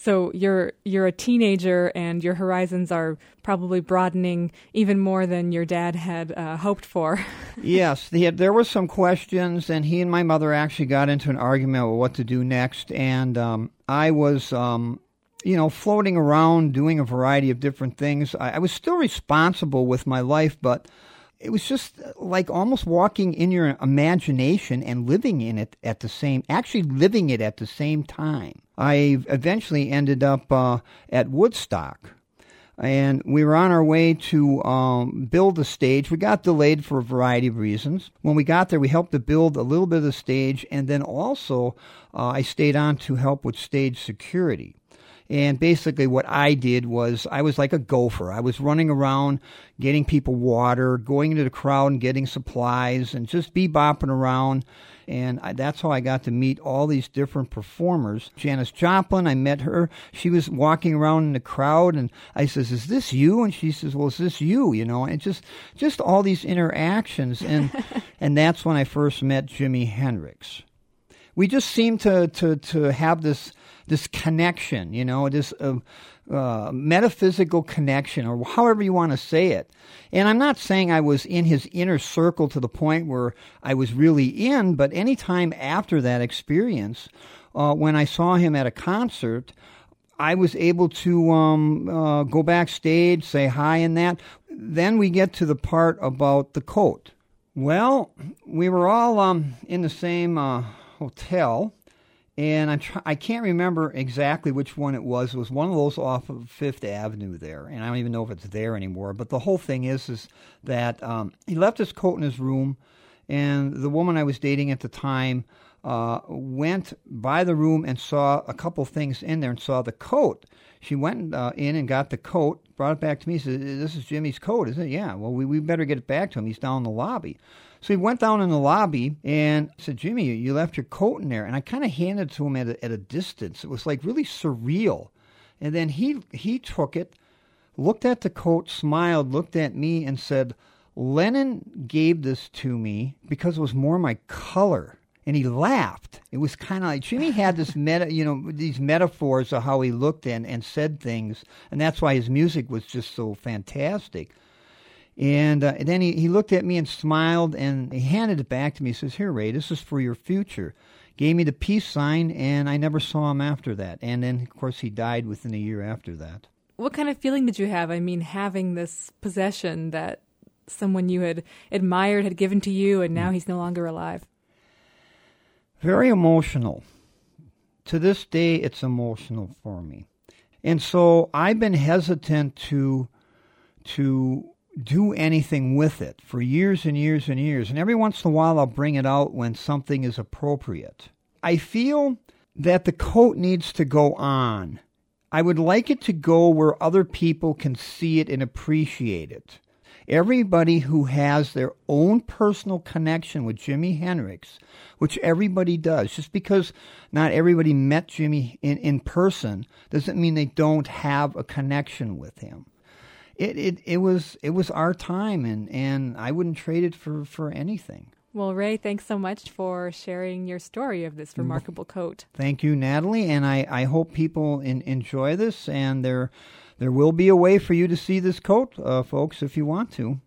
So you're a teenager, and your horizons are probably broadening even more than your dad had hoped for. Yes, there were some questions, and he and my mother actually got into an argument about what to do next. And I was, floating around doing a variety of different things. I was still responsible with my life, but it was just like almost walking in your imagination and living it at the same time. I eventually ended up at Woodstock, and we were on our way to build the stage. We got delayed for a variety of reasons. When we got there, we helped to build a little bit of the stage, and then also I stayed on to help with stage security. And basically what I did was I was like a gopher. I was running around, getting people water, going into the crowd and getting supplies, and just bebopping around. And that's how I got to meet all these different performers. Janis Joplin, I met her. She was walking around in the crowd, and I says, "Is this you?" And she says, "Well, is this you?" And just all these interactions. And and that's when I first met Jimi Hendrix. We just seemed to have this connection, this metaphysical connection, or however you want to say it. And I'm not saying I was in his inner circle to the point where I was really in, but any time after that experience, when I saw him at a concert, I was able to go backstage, say hi and that. Then we get to the part about the coat. Well, we were all in the same hotel, and I can't remember exactly which one it was. It was one of those off of Fifth Avenue there, and I don't even know if it's there anymore. But the whole thing is that he left his coat in his room, and the woman I was dating at the time went by the room and saw a couple things in there and saw the coat. She went in and got the coat, brought it back to me, said, "This is Jimmy's coat, isn't it?" "Yeah." "Well, we better get it back to him. He's down in the lobby." So he went down in the lobby and said, "Jimmy, you left your coat in there." And I kind of handed it to him at a distance. It was like really surreal. And then he took it, looked at the coat, smiled, looked at me, and said, "Lennon gave this to me because it was more my color." And he laughed. It was kind of like Jimmy had this these metaphors of how he looked and said things, and that's why his music was just so fantastic. And then he looked at me and smiled, and he handed it back to me. He says, "Here, Ray, this is for your future." Gave me the peace sign, and I never saw him after that. And then, of course, he died within a year after that. What kind of feeling did you have? I mean, having this possession that someone you had admired had given to you, and now he's no longer alive. Very emotional. To this day, it's emotional for me. And so I've been hesitant to do anything with it for years and years and years. And every once in a while, I'll bring it out when something is appropriate. I feel that the coat needs to go on. I would like it to go where other people can see it and appreciate it. Everybody who has their own personal connection with Jimi Hendrix, which everybody does, just because not everybody met Jimmy in person doesn't mean they don't have a connection with him. It was our time, and I wouldn't trade it for anything. Well, Ray, thanks so much for sharing your story of this remarkable coat. Thank you, Natalie, and I hope people enjoy this, and there will be a way for you to see this coat, folks, if you want to.